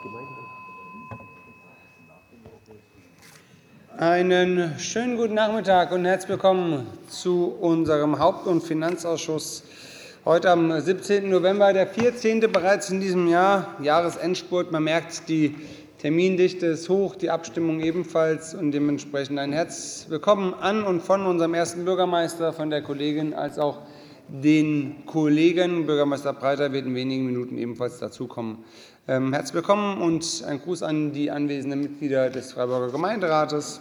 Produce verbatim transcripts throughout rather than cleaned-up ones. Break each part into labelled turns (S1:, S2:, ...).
S1: Einen schönen guten Nachmittag und herzlich willkommen zu unserem Haupt- und Finanzausschuss. Heute am siebzehnten November, der vierzehnte bereits in diesem Jahr, Jahresendspurt. Man merkt, die Termindichte ist hoch, die Abstimmung ebenfalls und dementsprechend ein herzlich willkommen an und von unserem ersten Bürgermeister, von der Kollegin als auch den Kollegen. Bürgermeister Breiter wird in wenigen Minuten ebenfalls dazukommen. Ähm, herzlich willkommen und ein Gruß an die anwesenden Mitglieder des Freiburger Gemeinderates,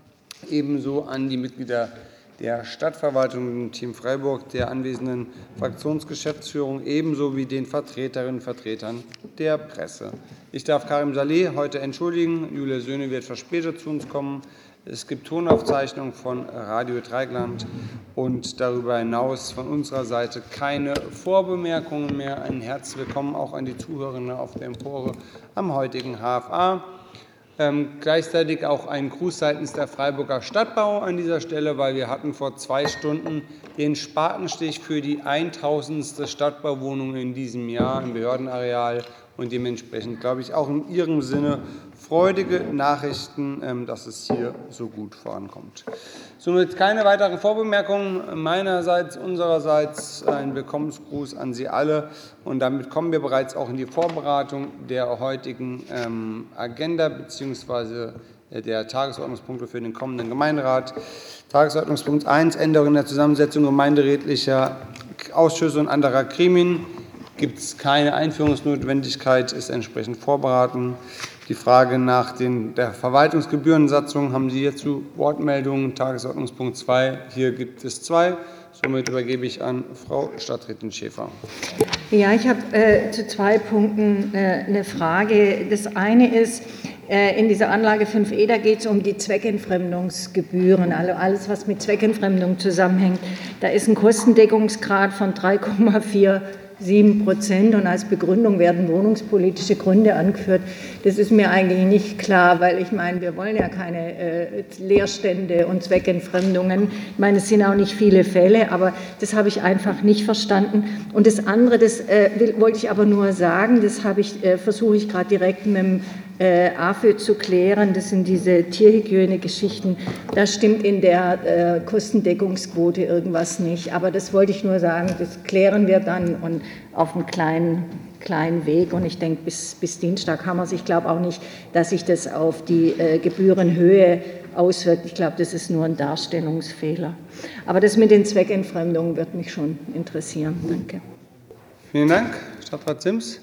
S1: ebenso an die Mitglieder der Stadtverwaltung im Team Freiburg, der anwesenden Fraktionsgeschäftsführung, ebenso wie den Vertreterinnen und Vertretern der Presse. Ich darf Karim Saleh heute entschuldigen. Julia Söhne wird verspätet zu uns kommen. Es gibt Tonaufzeichnungen von Radio Dreieckland und darüber hinaus von unserer Seite keine Vorbemerkungen mehr. Ein herzlich willkommen auch an die Zuhörerinnen auf der Empore am heutigen H F A. Ähm, gleichzeitig auch ein Gruß seitens der Freiburger Stadtbau an dieser Stelle, weil wir hatten vor zwei Stunden den Spatenstich für die tausendste Stadtbauwohnung in diesem Jahr im Behördenareal und dementsprechend, glaube ich, auch in Ihrem Sinne freudige Nachrichten, ähm, dass es hier so gut vorankommt. Somit keine weiteren Vorbemerkungen meinerseits, unsererseits ein Willkommensgruß an Sie alle. Und damit kommen wir bereits auch in die Vorberatung der heutigen ähm, Agenda bzw. der Tagesordnungspunkte für den kommenden Gemeinderat. Tagesordnungspunkt eins, Änderung der Zusammensetzung gemeinderätlicher Ausschüsse und anderer Gremien. Gibt es keine Einführungsnotwendigkeit, ist entsprechend vorberaten. Die Frage nach den, der Verwaltungsgebührensatzung haben Sie hierzu Wortmeldungen. Tagesordnungspunkt zwei. Hier gibt es zwei. Somit übergebe ich an Frau Stadträtin Schäfer.
S2: Ja, ich habe äh, zu zwei Punkten äh, eine Frage. Das eine ist, äh, in dieser Anlage fünf e, da geht es um die Zweckentfremdungsgebühren, also alles, was mit Zweckentfremdung zusammenhängt. Da ist ein Kostendeckungsgrad von drei Komma siebenundvierzig Prozent und als Begründung werden wohnungspolitische Gründe angeführt. Das ist mir eigentlich nicht klar, weil ich meine, wir wollen ja keine äh, Leerstände und Zweckentfremdungen. Ich meine, es sind auch nicht viele Fälle, aber das habe ich einfach nicht verstanden. Und das andere, das äh, will, wollte ich aber nur sagen, das habe ich, äh, versuche ich gerade direkt mit dem Äh, A F Ö zu klären, das sind diese Tierhygiene-Geschichten. Da stimmt in der äh, Kostendeckungsquote irgendwas nicht. Aber das wollte ich nur sagen, das klären wir dann und auf einem kleinen, kleinen Weg. Und ich denke, bis, bis Dienstag haben wir es. Ich glaube auch nicht, dass sich das auf die äh, Gebührenhöhe auswirkt. Ich glaube, das ist nur ein Darstellungsfehler. Aber das mit den Zweckentfremdungen wird mich schon interessieren. Danke.
S1: Vielen Dank. Stadtrat Sims.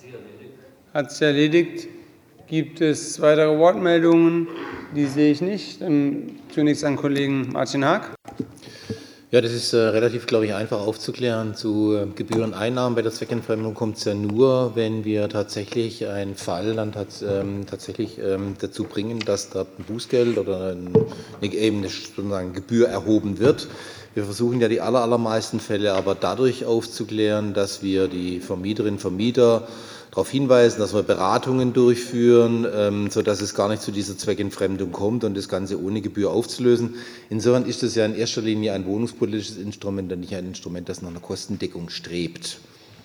S1: Hat sich erledigt. Gibt es weitere Wortmeldungen? Die sehe ich nicht. Dann zunächst an Kollegen Martin Haag.
S3: Ja, das ist äh, relativ, glaube ich, einfach aufzuklären. Zu äh, Gebühreneinnahmen bei der Zweckentfremdung kommt es ja nur, wenn wir tatsächlich einen Fall dann tats ähm, tatsächlich ähm, dazu bringen, dass da ein Bußgeld oder ein, eine, eben eine sozusagen Gebühr erhoben wird. Wir versuchen ja die aller, allermeisten Fälle aber dadurch aufzuklären, dass wir die Vermieterinnen und Vermieter darauf hinweisen, dass wir Beratungen durchführen, ähm, sodass es gar nicht zu dieser Zweckentfremdung kommt und das Ganze ohne Gebühr aufzulösen. Insofern ist es ja in erster Linie ein wohnungspolitisches Instrument und nicht ein Instrument, das nach einer Kostendeckung strebt.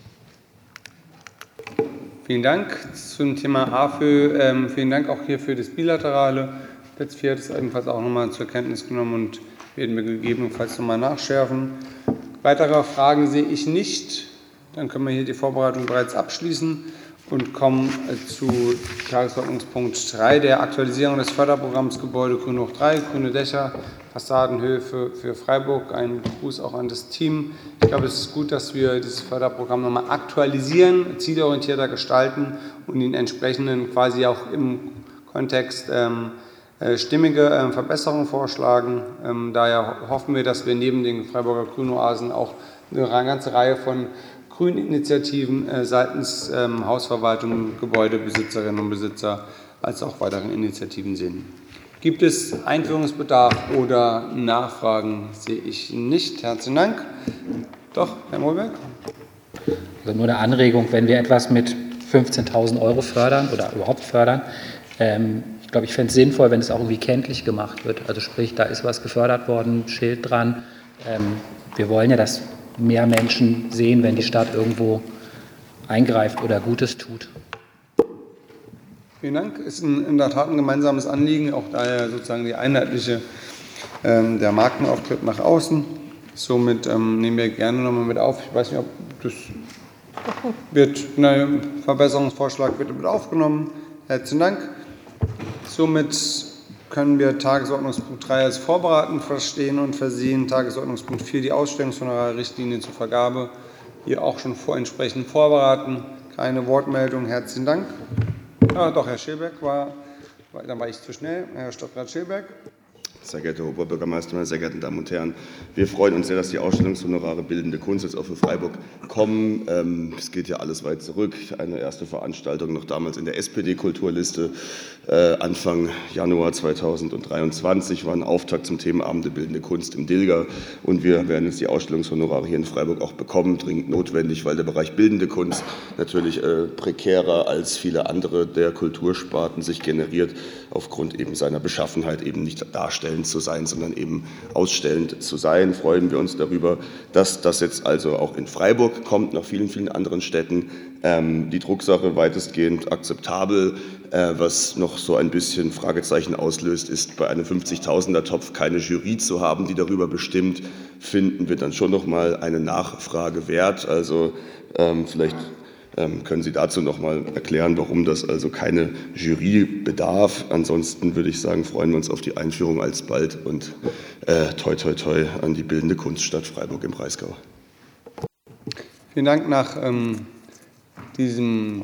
S1: Vielen Dank zum Thema A F Ö. Ähm, vielen Dank auch hier für das Bilaterale. Letz vier hat es ebenfalls auch nochmal zur Kenntnis genommen und werden wir gegebenenfalls nochmal nachschärfen. Weitere Fragen sehe ich nicht. Dann können wir hier die Vorbereitung bereits abschließen und kommen zu Tagesordnungspunkt drei, der Aktualisierung des Förderprogramms Gebäude Grün hoch drei, grüne Dächer, Fassadenhöfe für Freiburg. Ein Gruß auch an das Team. Ich glaube, es ist gut, dass wir dieses Förderprogramm nochmal aktualisieren, zielorientierter gestalten und den entsprechenden quasi auch im Kontext ähm, stimmige äh, Verbesserungen vorschlagen. Ähm, daher hoffen wir, dass wir neben den Freiburger Grünoasen auch eine ganze Reihe von Grüninitiativen äh, seitens ähm, Hausverwaltung, Gebäudebesitzerinnen und Besitzer als auch weiteren Initiativen sehen. Gibt es Einführungsbedarf oder Nachfragen? Sehe ich nicht. Herzlichen Dank. Doch, Herr Mohlberg.
S4: Also nur eine Anregung, wenn wir etwas mit fünfzehntausend Euro fördern oder überhaupt fördern, ähm, ich glaube, ich fände es sinnvoll, wenn es auch irgendwie kenntlich gemacht wird. Also sprich, da ist was gefördert worden, Schild dran. Ähm, wir wollen ja, dass mehr Menschen sehen, wenn die Stadt irgendwo eingreift oder Gutes tut.
S1: Vielen Dank. Es ist in der Tat ein gemeinsames Anliegen, auch daher sozusagen die einheitliche, ähm, der Markenauftritt nach außen. Somit ähm, nehmen wir gerne nochmal mit auf. Ich weiß nicht, ob das wird, ein Verbesserungsvorschlag wird mit aufgenommen. Herzlichen Dank. Somit können wir Tagesordnungspunkt drei als vorbereitend verstehen und versehen. Tagesordnungspunkt vier, die Ausstellungshonorarrichtlinie zur Vergabe, hier auch schon vor entsprechend vorbereiten. Keine Wortmeldung. Herzlichen Dank. Ja, doch, Herr Schilberg war, dann war ich zu schnell. Herr Stadtrat Schilberg.
S5: Sehr geehrter Herr Oberbürgermeister, meine sehr geehrten Damen und Herren, wir freuen uns sehr, dass die Ausstellungshonorare Bildende Kunst jetzt auch für Freiburg kommen. Ähm, es geht ja alles weit zurück. Eine erste Veranstaltung noch damals in der S P D-Kulturliste äh, Anfang Januar zweitausenddreiundzwanzig war ein Auftakt zum Thema Abende Bildende Kunst im Dilger. Und wir werden jetzt die Ausstellungshonorare hier in Freiburg auch bekommen, dringend notwendig, weil der Bereich Bildende Kunst natürlich äh, prekärer als viele andere der Kultursparten sich generiert, aufgrund eben seiner Beschaffenheit eben nicht darstellend zu sein, sondern eben ausstellend zu sein. Freuen wir uns darüber, dass das jetzt also auch in Freiburg kommt, nach vielen, vielen anderen Städten. Ähm, die Drucksache weitestgehend akzeptabel. Äh, was noch so ein bisschen Fragezeichen auslöst, ist bei einem fünfzigtausender-Topf keine Jury zu haben, die darüber bestimmt, finden wir dann schon noch mal eine Nachfrage wert. Also ähm, vielleicht können Sie dazu noch mal erklären, warum das also keine Jury bedarf? Ansonsten würde ich sagen, freuen wir uns auf die Einführung alsbald und äh, toi toi toi an die Bildende Kunststadt Freiburg im Breisgau.
S1: Vielen Dank. Nach ähm, diesem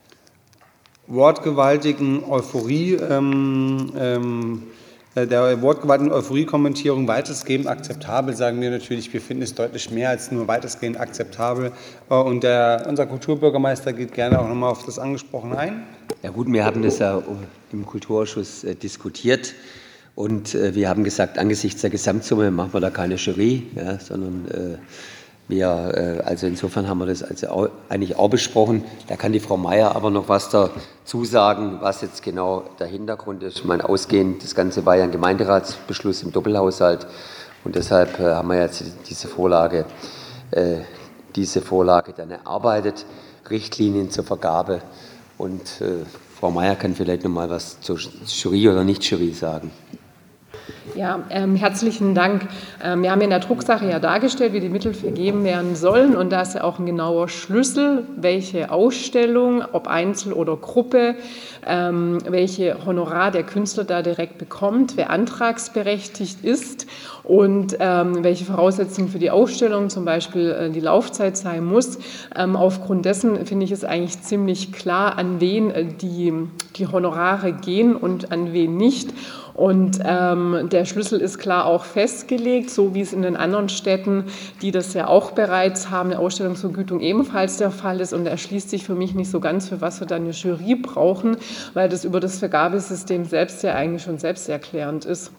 S1: wortgewaltigen Euphorie, ähm, ähm, der wortgewaltigen Euphorie-Kommentierung weitestgehend akzeptabel, sagen wir natürlich, wir finden es deutlich mehr als nur weitestgehend akzeptabel. Und der, unser Kulturbürgermeister geht gerne auch nochmal auf das Angesprochene ein.
S6: Ja gut, wir haben das ja im Kulturausschuss äh, diskutiert und äh, wir haben gesagt, angesichts der Gesamtsumme machen wir da keine Jury, ja, sondern äh, wir, äh, also insofern haben wir das also auch, eigentlich auch besprochen. Da kann die Frau Meier aber noch was dazu sagen, was jetzt genau der Hintergrund ist. Ich meine, ausgehend, das Ganze war ja ein Gemeinderatsbeschluss im Doppelhaushalt und deshalb äh, haben wir jetzt diese Vorlage, äh, diese Vorlage dann erarbeitet, Richtlinien zur Vergabe. Und äh, Frau Meier kann vielleicht noch mal was zur Jury oder Nicht-Jury sagen.
S7: Ja, ähm, herzlichen Dank. Ähm, wir haben in der Drucksache ja dargestellt, wie die Mittel vergeben werden sollen. Und da ist ja auch ein genauer Schlüssel, welche Ausstellung, ob Einzel oder Gruppe, ähm, welche Honorar der Künstler da direkt bekommt, wer antragsberechtigt ist und ähm, welche Voraussetzungen für die Ausstellung, zum Beispiel äh, die Laufzeit sein muss. Ähm, aufgrund dessen finde ich es eigentlich ziemlich klar, an wen äh, die, die Honorare gehen und an wen nicht. Und ähm, der Schlüssel ist klar auch festgelegt, so wie es in den anderen Städten, die das ja auch bereits haben, eine Ausstellungsvergütung ebenfalls der Fall ist. Und da erschließt sich für mich nicht so ganz, für was wir dann eine Jury brauchen, weil das über das Vergabesystem selbst ja eigentlich schon selbsterklärend ist.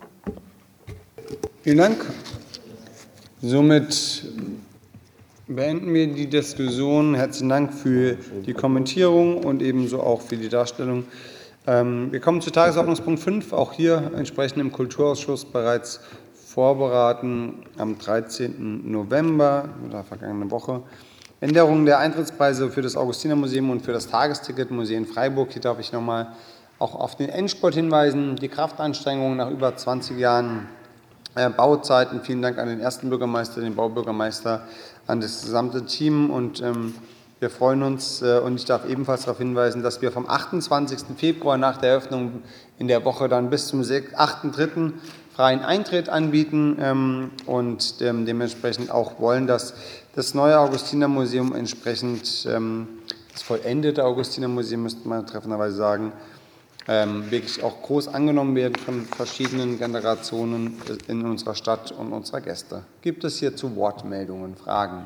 S1: Vielen Dank. Somit beenden wir die Diskussion. Herzlichen Dank für die Kommentierung und ebenso auch für die Darstellung. Wir kommen zu Tagesordnungspunkt fünf, auch hier entsprechend im Kulturausschuss bereits vorberaten am dreizehnten November, der vergangenen Woche. Änderung der Eintrittspreise für das Augustinermuseum und für das Tagesticket Museum Freiburg. Hier darf ich noch mal auch auf den Endspurt hinweisen, die Kraftanstrengungen nach über zwanzig Jahren Bauzeiten. Vielen Dank an den ersten Bürgermeister, den Baubürgermeister, an das gesamte Team und ähm, wir freuen uns und ich darf ebenfalls darauf hinweisen, dass wir vom achtundzwanzigsten Februar nach der Eröffnung in der Woche dann bis zum achten dritten freien Eintritt anbieten und dementsprechend auch wollen, dass das neue Augustinermuseum entsprechend, das vollendete Augustinermuseum, müsste man treffenderweise sagen, wirklich auch groß angenommen werden von verschiedenen Generationen in unserer Stadt und unserer Gäste. Gibt es hierzu Wortmeldungen, Fragen?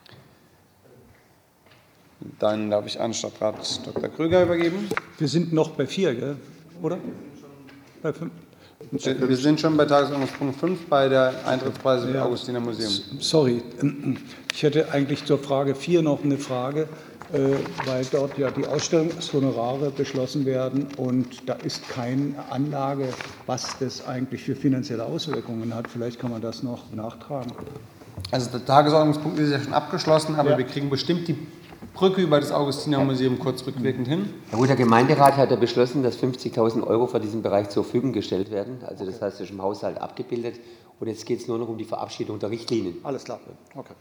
S1: Dann darf ich an Stadtrat Doktor Krüger übergeben.
S8: Wir sind noch bei vier, gell? Oder? Bei fünf?
S1: Wir sind schon bei Tagesordnungspunkt fünf bei der Eintrittspreise für ja. Augustiner Museum.
S8: Sorry, ich hätte eigentlich zur Frage vier noch eine Frage, weil dort ja die Ausstellungshonorare beschlossen werden und da ist keine Anlage, was das eigentlich für finanzielle Auswirkungen hat. Vielleicht kann man das noch nachtragen.
S1: Also der Tagesordnungspunkt ist ja schon abgeschlossen, aber
S8: ja.
S1: wir kriegen bestimmt die Brücke über das Augustinermuseum kurz rückwirkend hin.
S6: Ja gut, der Gemeinderat hat ja beschlossen, dass fünfzigtausend Euro für diesen Bereich zur Verfügung gestellt werden. Also das heißt, das ist im Haushalt abgebildet. Und jetzt geht es nur noch um die Verabschiedung der Richtlinien.
S8: Alles klar. Okay.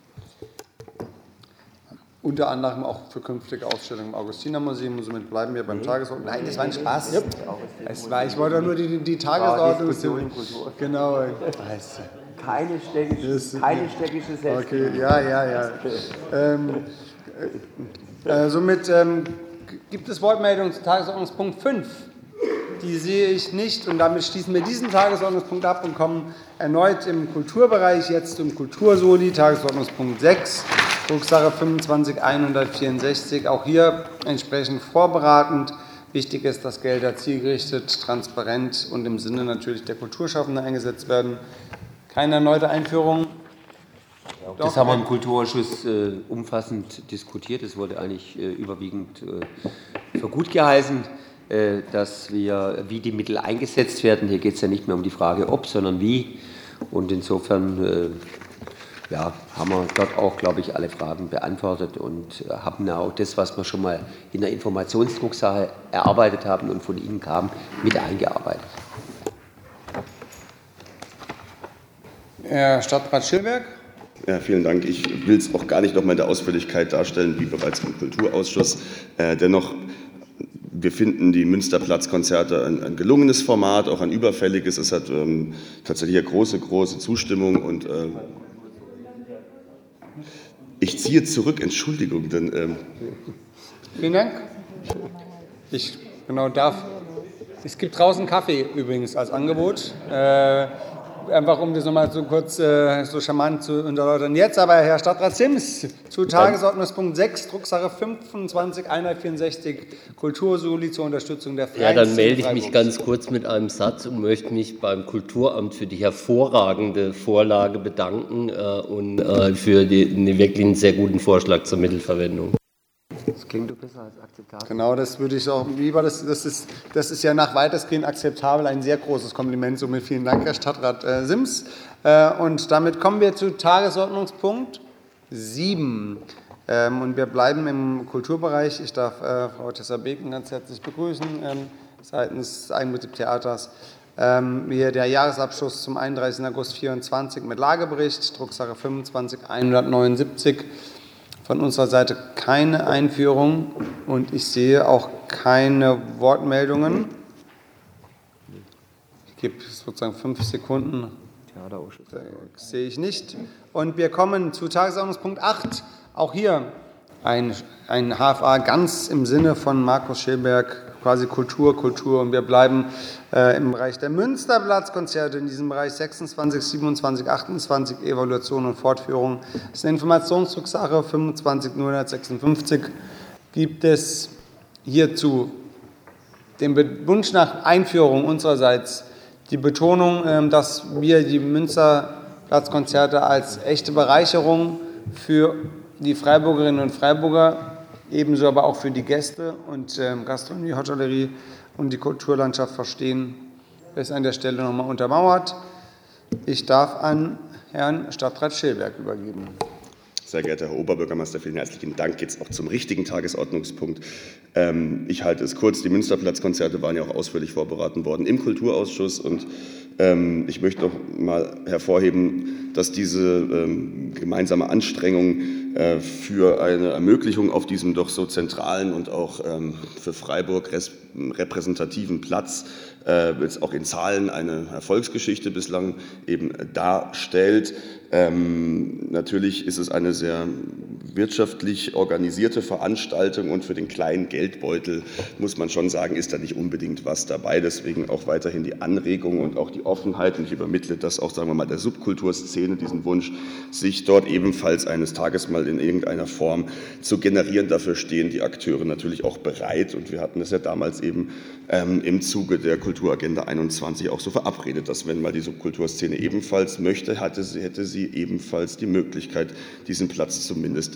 S1: Unter anderem auch für künftige Ausstellungen im Augustinermuseum. Und somit bleiben wir beim Tagesordnung. Nein, das war ein Spaß. Yep. Es war, ich wollte nur die, die Tagesordnung. Genau.
S6: Keine städtische, keine städtische
S1: Okay, ja, ja, ja. ähm, äh, somit ähm, gibt es Wortmeldungen zu Tagesordnungspunkt fünf. Die sehe ich nicht und damit schließen wir diesen Tagesordnungspunkt ab und kommen erneut im Kulturbereich, jetzt im Kultursoli, Tagesordnungspunkt sechs, Drucksache fünfundzwanzig hundertvierundsechzig. Auch hier entsprechend vorberatend. Wichtig ist, dass Gelder zielgerichtet, transparent und im Sinne natürlich der Kulturschaffenden eingesetzt werden. Keine erneute Einführung.
S6: Ja, das haben wir im Kulturausschuss äh, umfassend diskutiert. Es wurde eigentlich äh, überwiegend äh, für gut geheißen, äh, dass wir, wie die Mittel eingesetzt werden. Hier geht es ja nicht mehr um die Frage, ob, sondern wie. Und insofern äh, ja, haben wir dort auch, glaube ich, alle Fragen beantwortet und äh, haben ja auch das, was wir schon mal in der Informationsdrucksache erarbeitet haben und von Ihnen kam, mit eingearbeitet.
S1: Herr Stadtrat Schillberg.
S5: Ja, vielen Dank. Ich will es auch gar nicht noch mal in der Ausführlichkeit darstellen, wie bereits im Kulturausschuss. Äh, dennoch, wir finden die Münsterplatzkonzerte ein, ein gelungenes Format, auch ein überfälliges. Es hat ähm, tatsächlich eine große, große Zustimmung. Und äh, ich ziehe zurück, Entschuldigung. Denn, ähm
S1: Vielen Dank. Ich genau darf. Es gibt draußen Kaffee übrigens als Angebot. Äh, Einfach um das nochmal so kurz äh, so charmant zu unterläutern. Jetzt aber Herr Stadtrat Sims zu Tagesordnungspunkt sechs, Drucksache fünfundzwanzig hundertvierundsechzig, Kultursoli zur Unterstützung der freien
S9: Ja, dann melde ich mich ganz kurz mit einem Satz und möchte mich beim Kulturamt für die hervorragende Vorlage bedanken äh, und äh, für den wirklich einen sehr guten Vorschlag zur Mittelverwendung.
S6: Das klingt doch besser als akzeptabel.
S1: Genau, das würde ich auch lieber. Das, das, ist, das ist ja nach weitestgehend akzeptabel ein sehr großes Kompliment. Somit vielen Dank, Herr Stadtrat äh, Sims. Äh, und damit kommen wir zu Tagesordnungspunkt sieben. Ähm, und wir bleiben im Kulturbereich. Ich darf äh, Frau Tessa Beken ganz herzlich begrüßen ähm, seitens des Eigenbetrieb-Theaters. Ähm, hier der Jahresabschluss zum einunddreißigsten August zweitausendvierundzwanzig mit Lagebericht, Drucksache fünfundzwanzig hundertneunundsiebzig. Von unserer Seite keine Einführung und ich sehe auch keine Wortmeldungen. Ich gebe sozusagen fünf Sekunden. Das sehe ich nicht. Und wir kommen zu Tagesordnungspunkt acht. Auch hier ein, ein H F A ganz im Sinne von Markus Schillberg, quasi Kultur, Kultur. Und wir bleiben äh, im Bereich der Münsterplatzkonzerte, in diesem Bereich sechsundzwanzig, siebenundzwanzig, achtundzwanzig, Evaluation und Fortführung. Das ist eine Informationsdrucksache fünfundzwanzig hundertsechsundfünfzig. Gibt es hierzu den Wunsch nach Einführung unsererseits die Betonung, äh, dass wir die Münsterplatzkonzerte als echte Bereicherung für die Freiburgerinnen und Freiburger, ebenso aber auch für die Gäste und äh, Gastronomie, Hotellerie und die Kulturlandschaft verstehen, ist an der Stelle nochmal untermauert. Ich darf an Herrn Stadtrat Schillberg übergeben.
S5: Sehr geehrter Herr Oberbürgermeister, vielen herzlichen Dank. Jetzt auch zum richtigen Tagesordnungspunkt. Ähm, ich halte es kurz. Die Münsterplatzkonzerte waren ja auch ausführlich vorberaten worden im Kulturausschuss. Und ähm, ich möchte noch mal hervorheben, dass diese ähm, gemeinsame Anstrengung äh, für eine Ermöglichung auf diesem doch so zentralen und auch ähm, für Freiburg res- repräsentativen Platz äh, jetzt auch in Zahlen eine Erfolgsgeschichte bislang eben darstellt. Ähm, natürlich ist es eine sehr wirtschaftlich organisierte Veranstaltung und für den kleinen Geldbeutel, muss man schon sagen, ist da nicht unbedingt was dabei. Deswegen auch weiterhin die Anregung und auch die Offenheit, und ich übermittle das auch, sagen wir mal, der Subkulturszene, diesen Wunsch, sich dort ebenfalls eines Tages mal in irgendeiner Form zu generieren. Dafür stehen die Akteure natürlich auch bereit, und wir hatten es ja damals eben ähm, im Zuge der Kulturagenda einundzwanzig auch so verabredet, dass wenn mal die Subkulturszene ebenfalls möchte, hatte sie, hätte sie ebenfalls die Möglichkeit, diesen Platz zumindest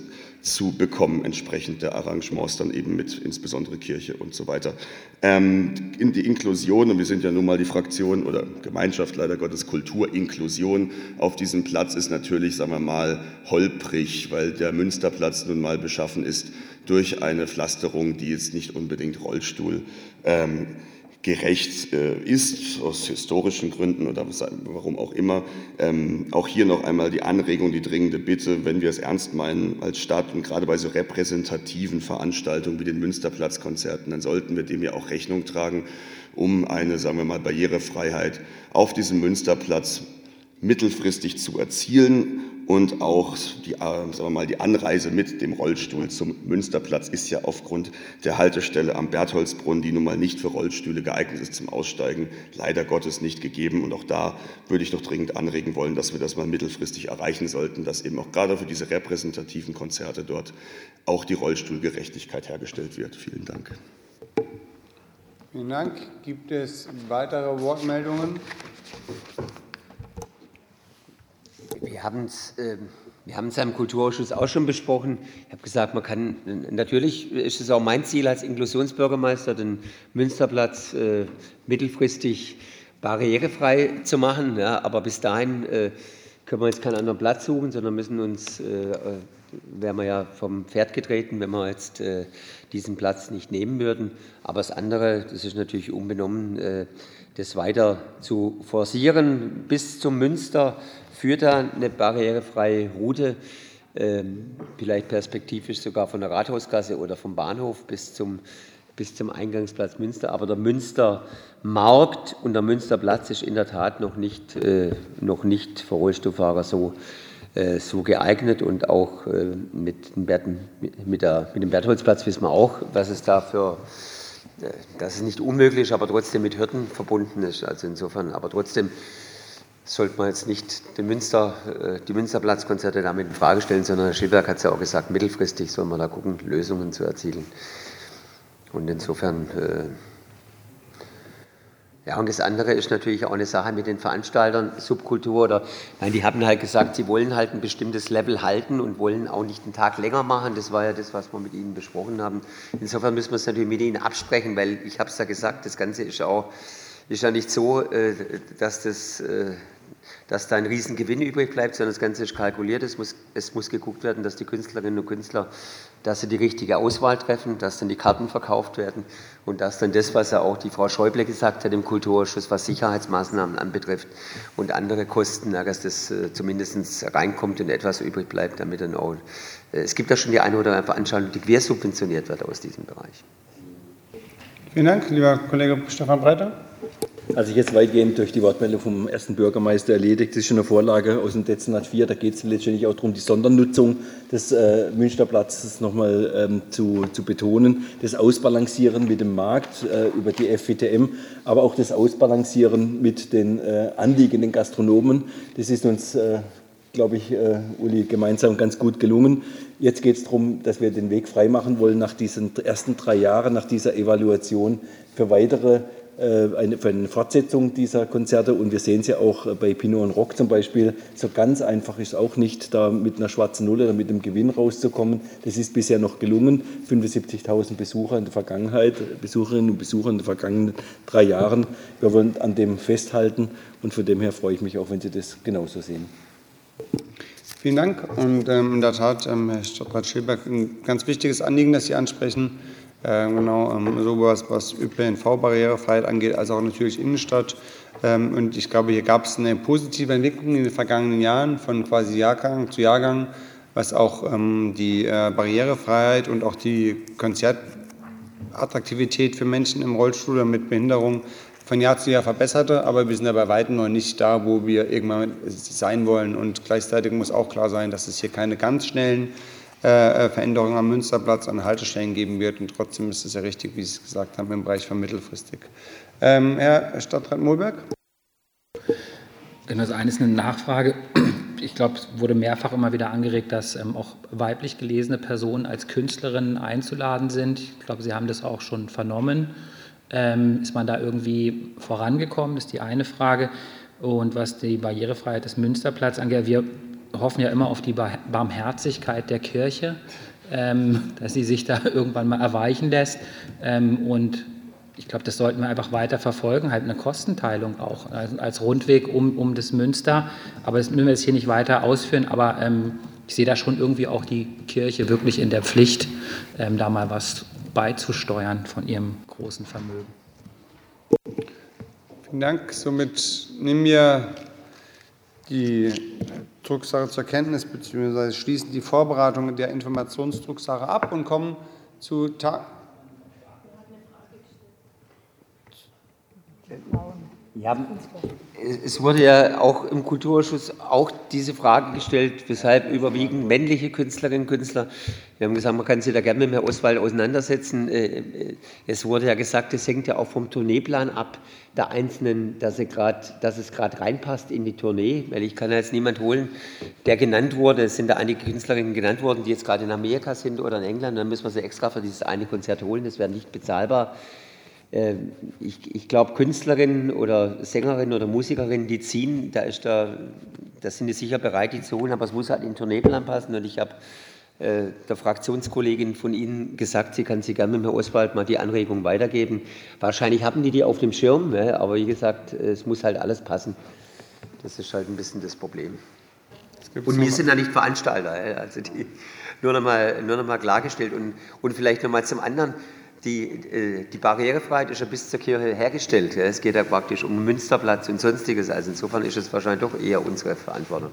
S5: zu bekommen, entsprechend der Arrangements dann eben mit insbesondere Kirche und so weiter. Ähm, in die Inklusion, und wir sind ja nun mal die Fraktion oder Gemeinschaft, leider Gottes, Kulturinklusion auf diesem Platz ist natürlich, sagen wir mal, holprig, weil der Münsterplatz nun mal beschaffen ist durch eine Pflasterung, die jetzt nicht unbedingt Rollstuhl ähm, gerecht äh, ist, aus historischen Gründen oder warum auch immer. Ähm, auch hier noch einmal die Anregung, die dringende Bitte, wenn wir es ernst meinen als Stadt und gerade bei so repräsentativen Veranstaltungen wie den Münsterplatzkonzerten, dann sollten wir dem ja auch Rechnung tragen, um eine, sagen wir mal, Barrierefreiheit auf diesem Münsterplatz mittelfristig zu erzielen. Und auch die, sagen wir mal, die Anreise mit dem Rollstuhl zum Münsterplatz ist ja aufgrund der Haltestelle am Bertholdsbrunnen, die nun mal nicht für Rollstühle geeignet ist zum Aussteigen, leider Gottes nicht gegeben. Und auch da würde ich doch dringend anregen wollen, dass wir das mal mittelfristig erreichen sollten, dass eben auch gerade für diese repräsentativen Konzerte dort auch die Rollstuhlgerechtigkeit hergestellt wird. Vielen Dank.
S1: Vielen Dank. Gibt es weitere Wortmeldungen?
S6: Wir haben es äh, wir haben es im Kulturausschuss auch schon besprochen. Ich habe gesagt, man kann, natürlich ist es auch mein Ziel als Inklusionsbürgermeister, den Münsterplatz äh, mittelfristig barrierefrei zu machen. Ja, aber bis dahin äh, können wir jetzt keinen anderen Platz suchen, sondern müssen uns, äh, wären wir ja vom Pferd getreten, wenn wir jetzt äh, diesen Platz nicht nehmen würden. Aber das andere, das ist natürlich unbenommen, äh, das weiter zu forcieren bis zum Münster. Führt da eine barrierefreie Route, ähm, vielleicht perspektivisch sogar von der Rathausgasse oder vom Bahnhof bis zum, bis zum Eingangsplatz Münster. Aber der Münstermarkt und der Münsterplatz ist in der Tat noch nicht, äh, noch nicht für Rollstuhlfahrer so, äh, so geeignet. Und auch äh, mit, dem Bert, mit, der, mit dem Bertholdsplatz wissen wir auch, was es da für, äh, dass es nicht unmöglich, aber trotzdem mit Hürden verbunden ist. Also insofern, aber trotzdem sollte man jetzt nicht den Münster, die Münsterplatzkonzerte damit in Frage stellen, sondern Herr Schilberg hat es ja auch gesagt, mittelfristig soll man da gucken, Lösungen zu erzielen. Und insofern, äh ja, und das andere ist natürlich auch eine Sache mit den Veranstaltern, Subkultur oder, nein, die haben halt gesagt, sie wollen halt ein bestimmtes Level halten und wollen auch nicht einen Tag länger machen. Das war ja das, was wir mit ihnen besprochen haben. Insofern müssen wir es natürlich mit ihnen absprechen, weil ich habe es ja gesagt, das Ganze ist auch, ist ja nicht so, dass das, dass da ein Riesengewinn übrig bleibt, sondern das Ganze ist kalkuliert. Es muss, es muss geguckt werden, dass die Künstlerinnen und Künstler, dass sie die richtige Auswahl treffen, dass dann die Karten verkauft werden und dass dann das, was ja auch die Frau Schäuble gesagt hat im Kulturausschuss, was Sicherheitsmaßnahmen anbetrifft und andere Kosten, dass das zumindest reinkommt und etwas übrig bleibt, damit dann auch, es gibt ja schon die eine oder andere Veranstaltung, die quersubventioniert wird aus diesem Bereich.
S1: Vielen Dank, lieber Kollege Stefan Breiter.
S10: Also jetzt weitgehend durch die Wortmeldung vom ersten Bürgermeister erledigt. Das ist schon eine Vorlage aus dem Dezernat vier. Da geht es letztendlich auch darum, die Sondernutzung des äh, Münsterplatzes nochmal ähm, zu, zu betonen. Das Ausbalancieren mit dem Markt äh, über die F W T M, aber auch das Ausbalancieren mit den äh, anliegenden Gastronomen. Das ist uns, äh, glaube ich, äh, Uli, gemeinsam ganz gut gelungen. Jetzt geht es darum, dass wir den Weg freimachen wollen nach diesen ersten drei Jahren, nach dieser Evaluation für weitere Eine, für eine Fortsetzung dieser Konzerte. Und wir sehen es ja auch bei Pinot und Rock zum Beispiel, so ganz einfach ist es auch nicht, da mit einer schwarzen Null oder mit einem Gewinn rauszukommen. Das ist bisher noch gelungen. fünfundsiebzigtausend Besucher in der Vergangenheit, Besucherinnen und Besucher in den vergangenen drei Jahren. Wir wollen an dem festhalten und von dem her freue ich mich auch, wenn Sie das genauso sehen.
S1: Vielen Dank. Und ähm, in der Tat, ähm, Herr Stadtrat Schilberg, ein ganz wichtiges Anliegen, das Sie ansprechen. Äh, genau, ähm, sowas, was Ö P N V-Barrierefreiheit angeht, als auch natürlich Innenstadt. Ähm, und ich glaube, hier gab es eine positive Entwicklung in den vergangenen Jahren von quasi Jahrgang zu Jahrgang, was auch ähm, die äh, Barrierefreiheit und auch die Konzertattraktivität für Menschen im Rollstuhl oder mit Behinderung von Jahr zu Jahr verbesserte. Aber wir sind ja bei weitem noch nicht da, wo wir irgendwann sein wollen. Und gleichzeitig muss auch klar sein, dass es hier keine ganz schnellen Veränderungen am Münsterplatz an Haltestellen geben wird. Und trotzdem ist es ja richtig, wie Sie es gesagt haben, im Bereich von mittelfristig. Ähm, Herr Stadtrat Mohlberg.
S4: Genau, das eine ist eine Nachfrage. Ich glaube, es wurde mehrfach immer wieder angeregt, dass ähm, auch weiblich gelesene Personen als Künstlerinnen einzuladen sind. Ich glaube, Sie haben das auch schon vernommen. Ähm, ist man da irgendwie vorangekommen? Das ist die eine Frage. Und was die Barrierefreiheit des Münsterplatzes angeht, wir hoffen ja immer auf die Barmherzigkeit der Kirche, ähm, dass sie sich da irgendwann mal erweichen lässt. Ähm, und ich glaube, das sollten wir einfach weiter verfolgen, halt eine Kostenteilung auch also als Rundweg um, um das Münster. Aber das müssen wir jetzt hier nicht weiter ausführen. Aber ähm, ich sehe da schon irgendwie auch die Kirche wirklich in der Pflicht, ähm, da mal was beizusteuern von ihrem großen Vermögen.
S1: Vielen Dank. Somit nehmen wir die Drucksache zur Kenntnis bzw. schließen die Vorbereitung der Informationsdrucksache ab und kommen zu Tag.
S6: Ja, es wurde ja auch im Kulturausschuss auch diese Frage gestellt, weshalb überwiegend männliche Künstlerinnen und Künstler. Wir haben gesagt, man kann sich da gerne mit Herrn Oswald auseinandersetzen. Es wurde ja gesagt, es hängt ja auch vom Tourneeplan ab, der Einzelnen, dass, sie grad, dass es gerade reinpasst in die Tournee, weil ich kann ja jetzt niemand holen, der genannt wurde. Es sind da einige Künstlerinnen genannt worden, die jetzt gerade in Amerika sind oder in England. Dann müssen wir sie extra für dieses eine Konzert holen. Das wäre nicht bezahlbar. Ich, ich glaube, Künstlerinnen oder Sängerinnen oder Musikerinnen, die ziehen, da, ist da, da sind die sicher bereit, die zu holen, aber es muss halt in den Tourneeplan passen. Und ich habe äh, der Fraktionskollegin von Ihnen gesagt, sie kann sie gerne mit Herrn Oswald mal die Anregung weitergeben. Wahrscheinlich haben die die auf dem Schirm, ja, aber wie gesagt, es muss halt alles passen. Das ist halt ein bisschen das Problem. Das und wir sind ja nicht Veranstalter, also die, nur noch mal, nur noch mal klargestellt. Und, und vielleicht noch mal zum anderen. Die, die Barrierefreiheit ist ja bis zur Kirche hergestellt. Es geht ja praktisch um den Münsterplatz und Sonstiges. Also insofern ist es wahrscheinlich doch eher unsere Verantwortung.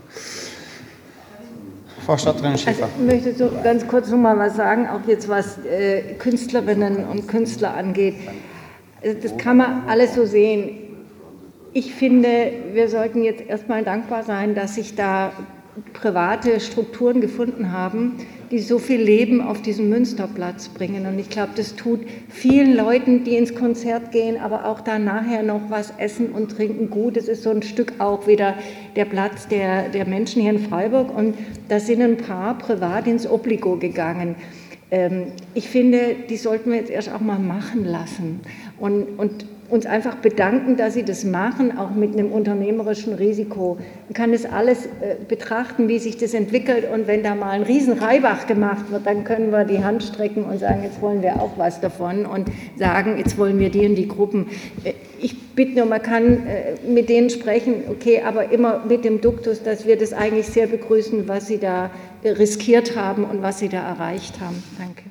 S1: Frau Stadträtin Schäfer.
S2: Also ich möchte so ganz kurz noch mal was sagen, auch jetzt was äh, Künstlerinnen und Künstler angeht. Also das kann man alles so sehen. Ich finde, wir sollten jetzt erstmal dankbar sein, dass sich da private Strukturen gefunden haben, die so viel Leben auf diesen Münsterplatz bringen. Und ich glaube, das tut vielen Leuten, die ins Konzert gehen, aber auch da nachher noch was essen und trinken gut. Es ist so ein Stück auch wieder der Platz der, der Menschen hier in Freiburg. Und da sind ein paar privat ins Obligo gegangen. Ähm, ich finde, die sollten wir jetzt erst auch mal machen lassen. Und, und uns einfach bedanken, dass sie das machen, auch mit einem unternehmerischen Risiko. Man kann das alles äh, betrachten, wie sich das entwickelt, und wenn da mal ein riesen Reibach gemacht wird, dann können wir die Hand strecken und sagen, jetzt wollen wir auch was davon, und sagen, jetzt wollen wir die in die Gruppen. Äh, ich bitte nur, man kann äh, mit denen sprechen, okay, aber immer mit dem Duktus, dass wir das eigentlich sehr begrüßen, was sie da äh, riskiert haben und was sie da erreicht haben. Danke.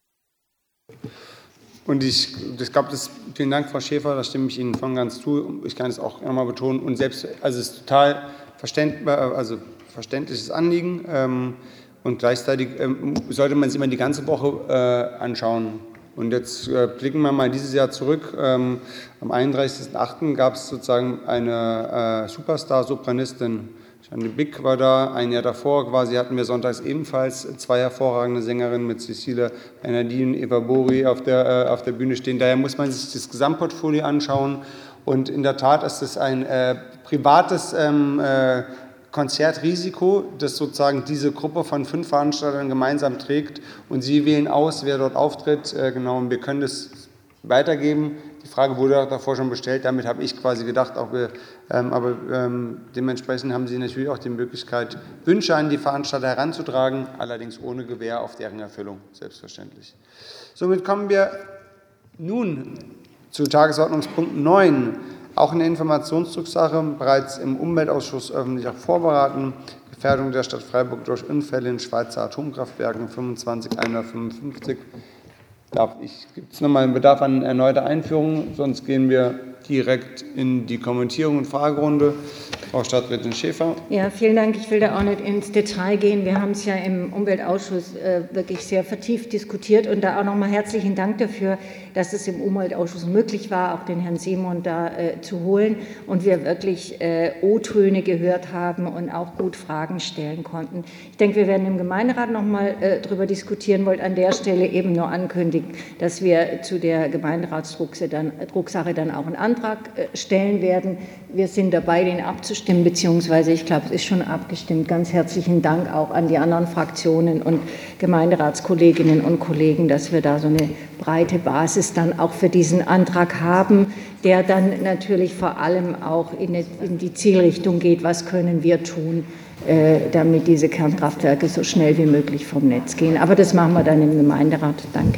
S1: Und ich, ich glaube, das, vielen Dank, Frau Schäfer, da stimme ich Ihnen von ganz zu. Ich kann es auch nochmal betonen. Und selbst, also es ist total verständ, also verständliches Anliegen. Ähm, und gleichzeitig ähm, sollte man sich immer die ganze Woche äh, anschauen. Und jetzt äh, blicken wir mal dieses Jahr zurück. Ähm, am einunddreißigsten achten gab es sozusagen eine äh, Superstar-Sopranistin. Janine Bick war da. Ein Jahr davor quasi hatten wir sonntags ebenfalls zwei hervorragende Sängerinnen mit Cecilia Bernardin und Eva Bori auf der, äh, auf der Bühne stehen. Daher muss man sich das Gesamtportfolio anschauen. Und in der Tat ist es ein äh, privates ähm, äh, Konzertrisiko, das sozusagen diese Gruppe von fünf Veranstaltern gemeinsam trägt. Und sie wählen aus, wer dort auftritt. Äh, genau, und wir können das weitergeben. Die Frage wurde auch davor schon bestellt, damit habe ich quasi gedacht, auch wir, ähm, aber ähm, dementsprechend haben Sie natürlich auch die Möglichkeit, Wünsche an die Veranstalter heranzutragen, allerdings ohne Gewähr auf deren Erfüllung, selbstverständlich. Somit kommen wir nun zu Tagesordnungspunkt neun, auch eine Informationsdrucksache, bereits im Umweltausschuss öffentlich auch vorberaten, Gefährdung der Stadt Freiburg durch Unfälle in Schweizer Atomkraftwerken fünfundzwanzig hundertfünfundfünfzig. Gibt es nochmal einen Bedarf an erneuter Einführung? Sonst gehen wir direkt in die Kommentierung und Fragerunde. Frau Stadträtin Schäfer.
S2: Ja, vielen Dank. Ich will da auch nicht ins Detail gehen. Wir haben es ja im Umweltausschuss äh, wirklich sehr vertieft diskutiert, und da auch nochmal herzlichen Dank dafür, dass es im Umweltausschuss möglich war, auch den Herrn Simon da äh, zu holen und wir wirklich äh, O-Töne gehört haben und auch gut Fragen stellen konnten. Ich denke, wir werden im Gemeinderat nochmal äh, darüber diskutieren, wollte an der Stelle eben nur ankündigen, dass wir zu der Gemeinderatsdrucksache dann, Drucksache dann auch einen Antrag äh, stellen werden. Wir sind dabei, den abzustimmen, beziehungsweise ich glaube, es ist schon abgestimmt. Ganz herzlichen Dank auch an die anderen Fraktionen und Gemeinderatskolleginnen und Kollegen, dass wir da so eine breite Basis dann auch für diesen Antrag haben, der dann natürlich vor allem auch in die Zielrichtung geht, was können wir tun damit diese Kernkraftwerke so schnell wie möglich vom Netz gehen. Aber das machen wir dann im Gemeinderat. Danke.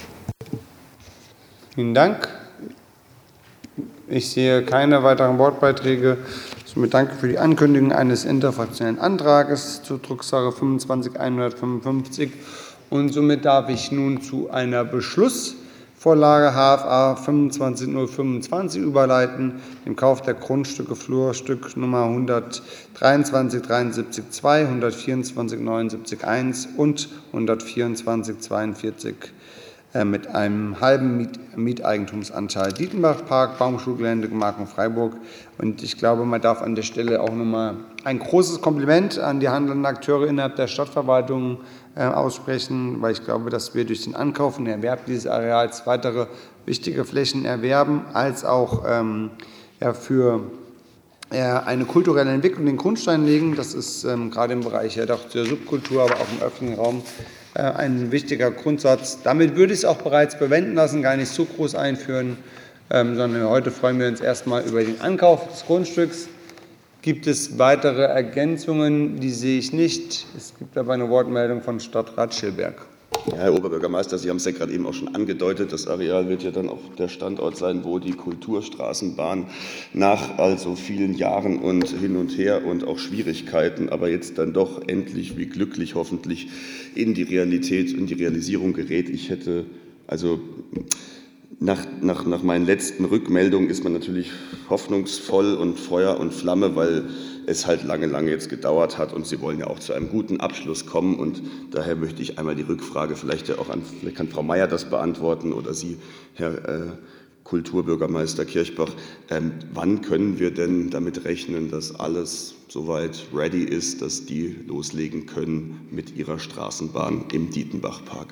S1: Vielen Dank. Ich sehe keine weiteren Wortbeiträge. Somit danke für die Ankündigung eines interfraktionellen Antrages zur Drucksache fünfundzwanzig hundertfünfundfünfzig. Und somit darf ich nun zu einer Beschlussvorlage H F A fünfundzwanzig null fünfundzwanzig überleiten, dem Kauf der Grundstücke Flurstück Nummer hundertdreiundzwanzig dreiundsiebzig zwei, hundertvierundzwanzig neunundsiebzig eins und hundertvierundzwanzig zweiundvierzig mit einem halben Miet Mieteigentumsanteil Dietenbach-Park, Baumschulgelände, Gemarkung Freiburg. Und ich glaube, man darf an der Stelle auch nochmal ein großes Kompliment an die handelnden Akteure innerhalb der Stadtverwaltung äh, aussprechen, weil ich glaube, dass wir durch den Ankauf und den Erwerb dieses Areals weitere wichtige Flächen erwerben, als auch ähm, ja, für äh, eine kulturelle Entwicklung den Grundstein legen. Das ist ähm, gerade im Bereich ja, doch der Subkultur, aber auch im öffentlichen Raum ein wichtiger Grundsatz. Damit würde ich es auch bereits bewenden lassen, gar nicht so groß einführen, ähm, sondern heute freuen wir uns erstmal über den Ankauf des Grundstücks. Gibt es weitere Ergänzungen? Die sehe ich nicht. Es gibt aber eine Wortmeldung von Stadtrat Schillberg.
S5: Ja, Herr Oberbürgermeister, Sie haben es ja gerade eben auch schon angedeutet. Das Areal wird ja dann auch der Standort sein, wo die Kulturstraßenbahn nach also vielen Jahren und hin und her und auch Schwierigkeiten, aber jetzt dann doch endlich, wie glücklich hoffentlich, in die Realität, in die Realisierung gerät. Ich hätte also nach, nach, nach meinen letzten Rückmeldungen ist man natürlich hoffnungsvoll und Feuer und Flamme, weil es halt lange, lange jetzt gedauert hat und Sie wollen ja auch zu einem guten Abschluss kommen und daher möchte ich einmal die Rückfrage vielleicht ja auch an, vielleicht kann Frau Mayer das beantworten oder Sie, Herr äh, Kulturbürgermeister Kirchbach, ähm, wann können wir denn damit rechnen, dass alles soweit ready ist, dass die loslegen können mit ihrer Straßenbahn im Dietenbach-Park?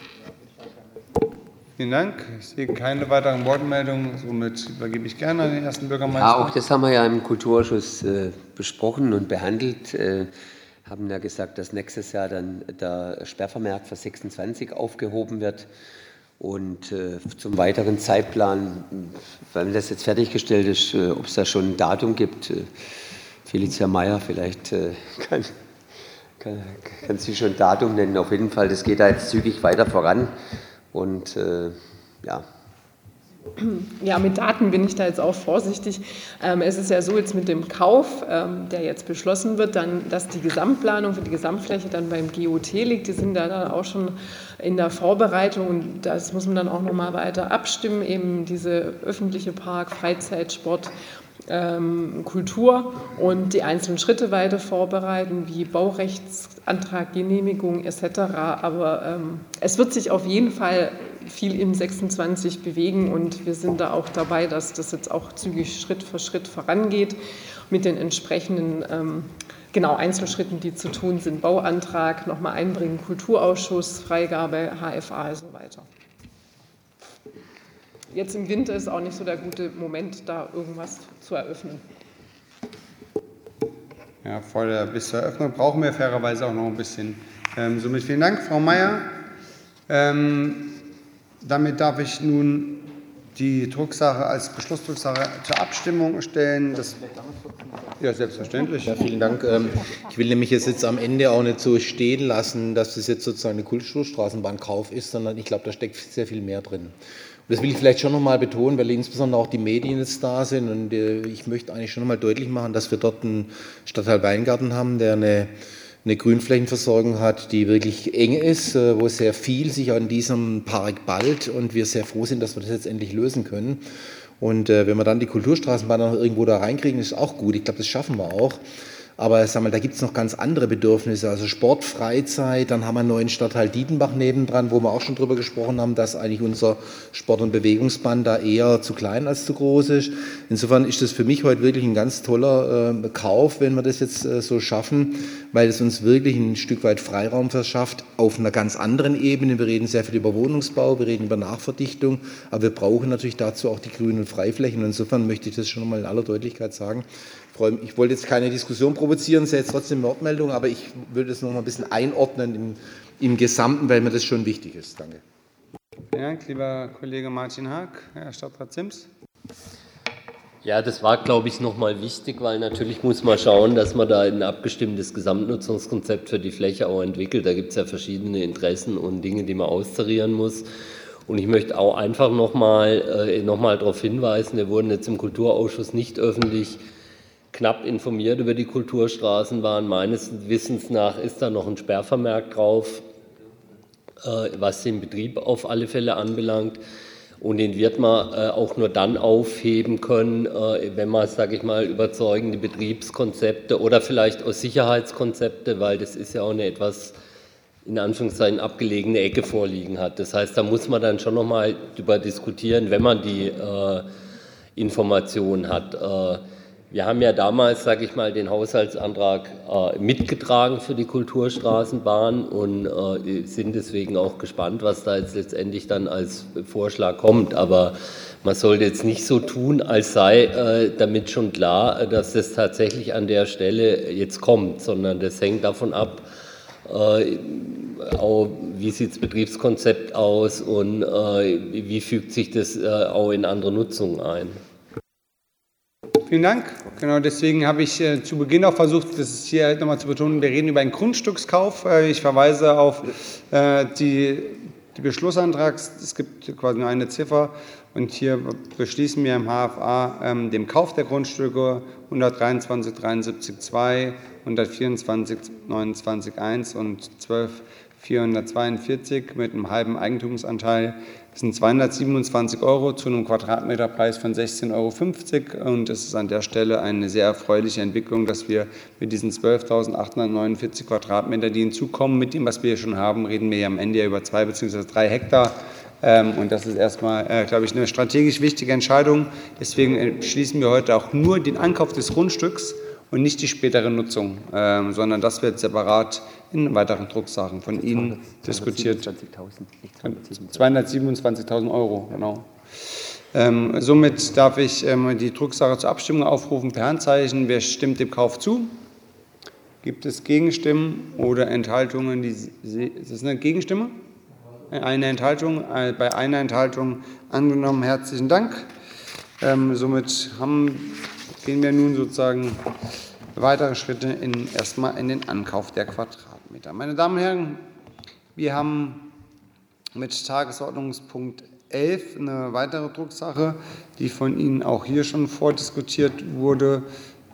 S1: Vielen Dank. Ich sehe keine weiteren Wortmeldungen. Somit übergebe ich gerne an den ersten Bürgermeister.
S6: Ja, auch das haben wir ja im Kulturausschuss äh, besprochen und behandelt. Äh, haben ja gesagt, dass nächstes Jahr dann der Sperrvermerk für sechsundzwanzig aufgehoben wird. Und äh, zum weiteren Zeitplan, wenn das jetzt fertiggestellt ist, äh, ob es da schon ein Datum gibt. Äh, Felicia Mayer, vielleicht äh, kann, kann, kann sie schon ein Datum nennen. Auf jeden Fall, das geht da jetzt zügig weiter voran. Und äh, ja.
S7: Ja, mit Daten bin ich da jetzt auch vorsichtig. Ähm, es ist ja so jetzt mit dem Kauf, ähm, der jetzt beschlossen wird, dann, dass die Gesamtplanung für die Gesamtfläche dann beim G O T liegt. Die sind da dann auch schon in der Vorbereitung und das muss man dann auch noch mal weiter abstimmen. Eben diese öffentliche Park, Freizeit, Sport, ähm, Kultur und die einzelnen Schritte weiter vorbereiten, wie Baurechtsantrag, Genehmigung et cetera. Aber ähm, es wird sich auf jeden Fall viel im sechsundzwanzig bewegen und wir sind da auch dabei, dass das jetzt auch zügig Schritt für Schritt vorangeht mit den entsprechenden ähm, genau, Einzelschritten, die zu tun sind. Bauantrag nochmal einbringen, Kulturausschuss, Freigabe, H F A und so weiter. Jetzt im Winter ist auch nicht so der gute Moment, da irgendwas zu eröffnen.
S1: Ja, vor der, bis zur Eröffnung brauchen wir fairerweise auch noch ein bisschen. Ähm, somit vielen Dank, Frau Mayer. Ähm, damit darf ich nun die Drucksache als Beschlussdrucksache zur Abstimmung stellen. Das, ja, selbstverständlich.
S3: Ja, vielen Dank. Ich will nämlich jetzt am Ende auch nicht so stehen lassen, dass das jetzt sozusagen eine Kulturstraßenbahnkauf ist, sondern ich glaube, da steckt sehr viel mehr drin. Und das will ich vielleicht schon noch mal betonen, weil insbesondere auch die Medien jetzt da sind. Und ich möchte eigentlich schon noch mal deutlich machen, dass wir dort einen Stadtteil Weingarten haben, der eine eine Grünflächenversorgung hat, die wirklich eng ist, wo sehr viel sich an diesem Park ballt und wir sehr froh sind, dass wir das jetzt endlich lösen können. Und äh, wenn wir dann die Kulturstraßenbahn noch irgendwo da reinkriegen, ist auch gut. Ich glaube, das schaffen wir auch. Aber sag mal, da gibt es noch ganz andere Bedürfnisse, also Sport, Freizeit, dann haben wir einen neuen Stadtteil Dietenbach nebendran, wo wir auch schon drüber gesprochen haben, dass eigentlich unser Sport- und Bewegungsband da eher zu klein als zu groß ist. Insofern ist das für mich heute wirklich ein ganz toller äh, Kauf, wenn wir das jetzt äh, so schaffen, weil es uns wirklich ein Stück weit Freiraum verschafft auf einer ganz anderen Ebene. Wir reden sehr viel über Wohnungsbau, wir reden über Nachverdichtung, aber wir brauchen natürlich dazu auch die grünen Freiflächen. Und insofern möchte ich das schon mal in aller Deutlichkeit sagen. Ich wollte jetzt keine Diskussion provozieren, es ist jetzt trotzdem eine Wortmeldung, aber ich würde es noch mal ein bisschen einordnen im, im Gesamten, weil mir das schon wichtig ist. Danke.
S1: Vielen Dank, lieber Kollege Martin Haag. Herr Stadtrat Sims.
S9: Ja, das war, glaube ich, nochmal wichtig, weil natürlich muss man schauen, dass man da ein abgestimmtes Gesamtnutzungskonzept für die Fläche auch entwickelt. Da gibt es ja verschiedene Interessen und Dinge, die man austarieren muss. Und ich möchte auch einfach nochmal äh, noch mal darauf hinweisen, wir wurden jetzt im Kulturausschuss nicht öffentlich knapp informiert über die Kulturstraßenbahn. Meines Wissens nach ist da noch ein Sperrvermerk drauf, äh, was den Betrieb auf alle Fälle anbelangt. Und den wird man äh, auch nur dann aufheben können, äh, wenn man, sage ich mal, überzeugende Betriebskonzepte oder vielleicht auch Sicherheitskonzepte, weil das ist ja auch eine etwas, in Anführungszeichen, abgelegene Ecke vorliegen hat. Das heißt, da muss man dann schon noch mal drüber diskutieren, wenn man die äh, Informationen hat. Äh, wir haben ja damals, sage ich mal, den Haushaltsantrag äh, mitgetragen für die Kulturstraßenbahn und äh, sind deswegen auch gespannt, was da jetzt letztendlich dann als Vorschlag kommt. Aber man sollte jetzt nicht so tun, als sei äh, damit schon klar, dass das tatsächlich an der Stelle jetzt kommt, sondern das hängt davon ab, äh, auch, wie sieht das Betriebskonzept aus und äh, wie fügt sich das äh, auch in andere Nutzungen ein.
S1: Vielen Dank. Genau deswegen habe ich äh, zu Beginn auch versucht, das ist hier halt nochmal zu betonen, wir reden über einen Grundstückskauf. Äh, ich verweise auf äh, die, die Beschlussantrags, es gibt quasi nur eine Ziffer und hier beschließen wir im H F A ähm, den Kauf der Grundstücke hundertdreiundzwanzig dreiundsiebzig zwei, hundertvierundzwanzig neunundzwanzig eins und zwölf vierhundertzweiundvierzig mit einem halben Eigentumsanteil. Das sind zweihundertsiebenundzwanzig Euro zu einem Quadratmeterpreis von sechzehn Euro fünfzig. Und es ist an der Stelle eine sehr erfreuliche Entwicklung, dass wir mit diesen zwölftausendachthundertneunundvierzig Quadratmeter, die hinzukommen, mit dem, was wir hier schon haben, reden wir ja am Ende ja über zwei bzw. drei Hektar. Und das ist erstmal, glaube ich, eine strategisch wichtige Entscheidung. Deswegen schließen wir heute auch nur den Ankauf des Grundstücks und nicht die spätere Nutzung, ähm, sondern das wird separat in weiteren Drucksachen von Ihnen diskutiert. zweihundertsiebenundzwanzigtausend Euro, genau. Ähm, somit darf ich ähm, die Drucksache zur Abstimmung aufrufen per Handzeichen. Wer stimmt dem Kauf zu? Gibt es Gegenstimmen oder Enthaltungen? Die, ist das eine Gegenstimme? Eine Enthaltung, äh, bei einer Enthaltung angenommen. Herzlichen Dank. Ähm, somit haben, gehen wir nun sozusagen weitere Schritte in, erstmal in den Ankauf der Quadratmeter. Meine Damen und Herren, wir haben mit Tagesordnungspunkt elf eine weitere Drucksache, die von Ihnen auch hier schon vordiskutiert wurde.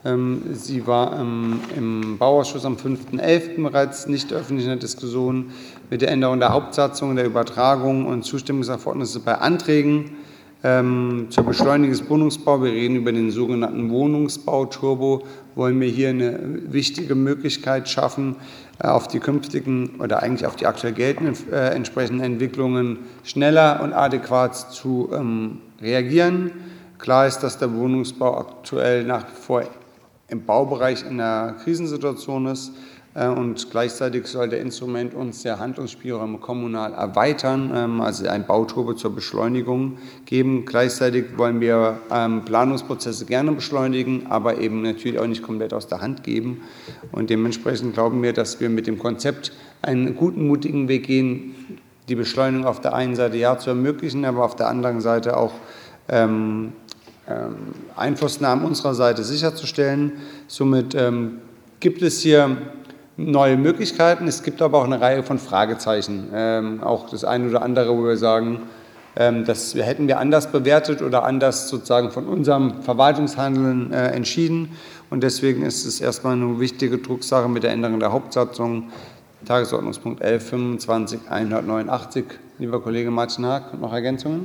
S1: Sie war im Bauausschuss am fünften elften bereits nicht öffentlich in der Diskussion mit der Änderung der Hauptsatzung, der Übertragung und Zustimmungserfordernisse bei Anträgen ähm, zur Beschleunigung des Wohnungsbaus. Wir reden über den sogenannten Wohnungsbau-Turbo. Wollen wir hier eine wichtige Möglichkeit schaffen, äh, auf die künftigen oder eigentlich auf die aktuell geltenden äh, entsprechenden Entwicklungen schneller und adäquat zu ähm, reagieren. Klar ist, dass der Wohnungsbau aktuell nach wie vor im Baubereich in einer Krisensituation ist. Und gleichzeitig soll der Instrument uns der Handlungsspielräume kommunal erweitern, also ein Bauturbo zur Beschleunigung geben. Gleichzeitig wollen wir Planungsprozesse gerne beschleunigen, aber eben natürlich auch nicht komplett aus der Hand geben. Und dementsprechend glauben wir, dass wir mit dem Konzept einen guten, mutigen Weg gehen, die Beschleunigung auf der einen Seite ja zu ermöglichen, aber auf der anderen Seite auch ähm, ähm, Einflussnahme unserer Seite sicherzustellen. Somit ähm, gibt es hier neue Möglichkeiten. Es gibt aber auch eine Reihe von Fragezeichen. Ähm, auch das eine oder andere, wo wir sagen, ähm, das hätten wir anders bewertet oder anders sozusagen von unserem Verwaltungshandeln äh, entschieden. Und deswegen ist es erstmal eine wichtige Drucksache mit der Änderung der Hauptsatzung. Tagesordnungspunkt elf fünfundzwanzig hundertneunundachtzig. Lieber Kollege Martin Haag, noch Ergänzungen?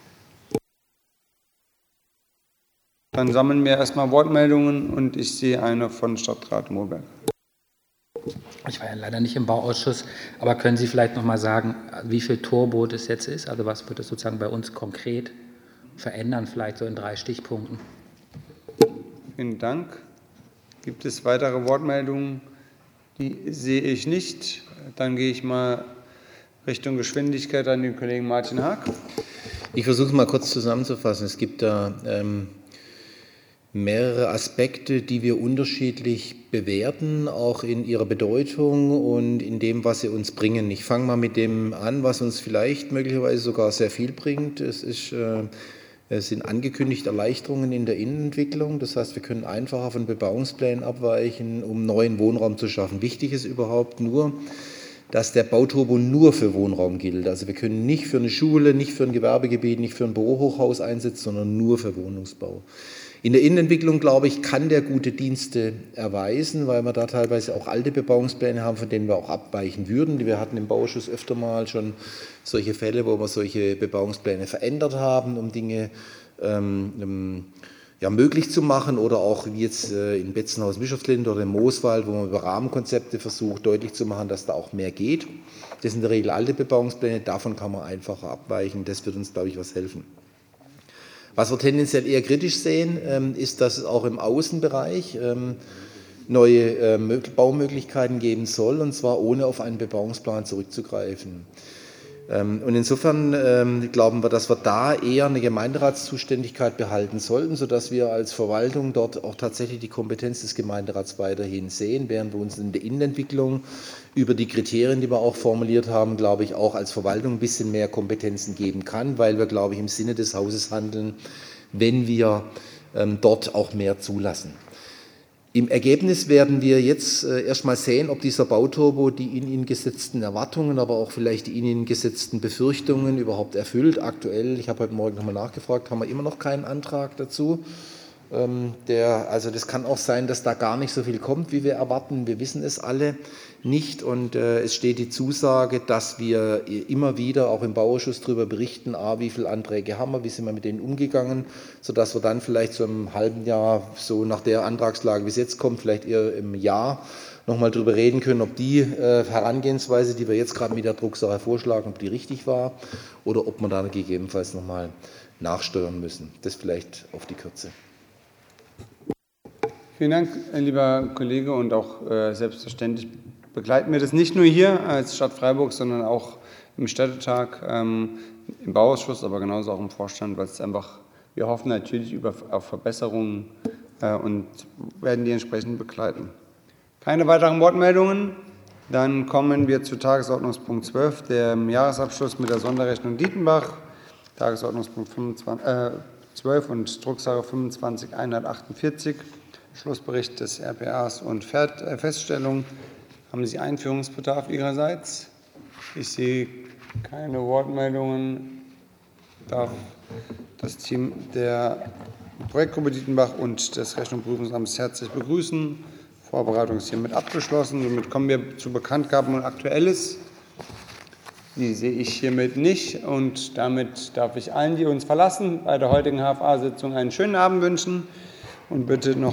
S1: Dann sammeln wir erstmal Wortmeldungen und ich sehe eine von Stadtrat Mohlberg.
S4: Ich war ja leider nicht im Bauausschuss, aber können Sie vielleicht noch mal sagen, wie viel Turbo das jetzt ist? Also was wird das sozusagen bei uns konkret verändern, vielleicht so in drei Stichpunkten?
S1: Vielen Dank. Gibt es weitere Wortmeldungen? Die sehe ich nicht. Dann gehe ich mal Richtung Geschwindigkeit an den Kollegen Martin Haag.
S3: Ich versuche mal kurz zusammenzufassen. Es gibt da ähm, mehrere Aspekte, die wir unterschiedlich bewerten, auch in ihrer Bedeutung und in dem, was sie uns bringen. Ich fange mal mit dem an, was uns vielleicht möglicherweise sogar sehr viel bringt. Es ist äh, Es sind angekündigt Erleichterungen in der Innenentwicklung. Das heißt, wir können einfacher von Bebauungsplänen abweichen, um neuen Wohnraum zu schaffen. Wichtig ist überhaupt nur, dass der Bauturbo nur für Wohnraum gilt. Also wir können nicht für eine Schule, nicht für ein Gewerbegebiet, nicht für ein Bürohochhaus einsetzen, sondern nur für Wohnungsbau. In der Innenentwicklung, glaube ich, kann der gute Dienste erweisen, weil wir da teilweise auch alte Bebauungspläne haben, von denen wir auch abweichen würden. Wir hatten im Bauausschuss öfter mal schon solche Fälle, wo wir solche Bebauungspläne verändert haben, um Dinge ähm, ja, möglich zu machen, oder auch wie jetzt äh, in Betzenhausen-Bischofslinde oder im Mooswald, wo man über Rahmenkonzepte versucht, deutlich zu machen, dass da auch mehr geht. Das sind in der Regel alte Bebauungspläne, davon kann man einfacher abweichen. Das wird uns, glaube ich, was helfen. Was wir tendenziell eher kritisch sehen, ähm, ist, dass es auch im Außenbereich ähm, neue äh, Baumöglichkeiten geben soll, und zwar ohne auf einen Bebauungsplan zurückzugreifen. Ähm, und insofern ähm, glauben wir, dass wir da eher eine Gemeinderatszuständigkeit behalten sollten, sodass wir als Verwaltung dort auch tatsächlich die Kompetenz des Gemeinderats weiterhin sehen, während wir uns in der Innenentwicklung über die Kriterien, die wir auch formuliert haben, glaube ich, auch als Verwaltung ein bisschen mehr Kompetenzen geben kann, weil wir, glaube ich, im Sinne des Hauses handeln, wenn wir ähm, dort auch mehr zulassen. Im Ergebnis werden wir jetzt äh, erst mal sehen, ob dieser Bauturbo die in ihn gesetzten Erwartungen, aber auch vielleicht die in ihn gesetzten Befürchtungen überhaupt erfüllt. Aktuell, ich habe heute Morgen nochmal nachgefragt, haben wir immer noch keinen Antrag dazu. Ähm, der, also das kann auch sein, dass da gar nicht so viel kommt, wie wir erwarten. Wir wissen es alle nicht, und äh, es steht die Zusage, dass wir immer wieder auch im Bauausschuss darüber berichten, a, wie viele Anträge haben wir, wie sind wir mit denen umgegangen, sodass wir dann vielleicht so im halben Jahr, so nach der Antragslage, wie es jetzt kommt, vielleicht eher im Jahr nochmal darüber reden können, ob die äh, Herangehensweise, die wir jetzt gerade mit der Drucksache vorschlagen, ob die richtig war oder ob wir da gegebenenfalls nochmal nachsteuern müssen. Das vielleicht auf die Kürze.
S1: Vielen Dank, lieber Kollege, und auch äh, selbstverständlich begleiten wir das nicht nur hier als Stadt Freiburg, sondern auch im Städtetag, ähm, im Bauausschuss, aber genauso auch im Vorstand, weil es einfach, wir hoffen natürlich über, auf Verbesserungen äh, und werden die entsprechend begleiten. Keine weiteren Wortmeldungen? Dann kommen wir zu Tagesordnungspunkt zwölf, dem Jahresabschluss mit der Sonderrechnung Dietenbach, Tagesordnungspunkt fünfundzwanzig, äh, zwölf und Drucksache fünfundzwanzig hundertachtundvierzig. Schlussbericht des R P As und Feststellung. Haben Sie Einführungsbedarf Ihrerseits? Ich sehe keine Wortmeldungen. Ich darf das Team der Projektgruppe Dietenbach und des Rechnungs- und Prüfungsamts herzlich begrüßen. Vorbereitung ist hiermit abgeschlossen. Somit kommen wir zu Bekanntgaben und Aktuelles. Die sehe ich hiermit nicht, und damit darf ich allen, die uns verlassen, bei der heutigen H F A-Sitzung einen schönen Abend wünschen und bitte noch